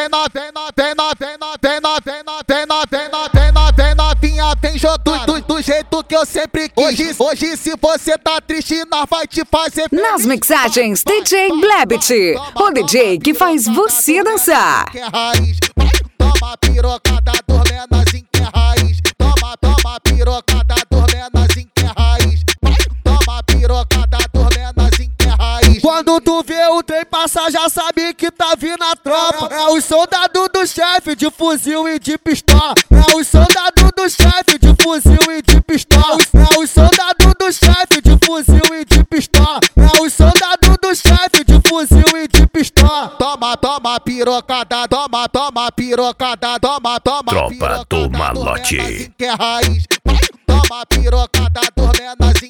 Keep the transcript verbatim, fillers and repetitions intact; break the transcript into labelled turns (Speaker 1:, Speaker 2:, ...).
Speaker 1: vem na, vem na, vem na, vem na, vem na, vem na, vem na, vem na, vem na, vem novinha, vem jogando do, do jeito que eu sempre quis. Hoje, hoje se você tá triste, nós vai te fazer feliz.
Speaker 2: Nas mixagens, D J Blebit, o D J que faz você dançar.
Speaker 1: Toma pirocada dos menorzinhos que é raiz. Toma, toma pirocada dos menorzinhos que é raiz. Toma pirocada dos menorzinhos que é raiz.
Speaker 3: Quando tu vê o trem passar, já sabe que tá vindo a tropa. É os soldados do chefe de fuzil e de pistola. É os soldados do chefe de fuzil e de pistola. É os soldados do chefe de fuzil e de pistola. É os soldados do chefe de fuzil e de pistola.
Speaker 1: Toma, toma pirocada, toma, toma pirocada, toma, toma
Speaker 4: Tropa do Malote.
Speaker 1: Que é raiz. Toma pirocada dos menorzinhos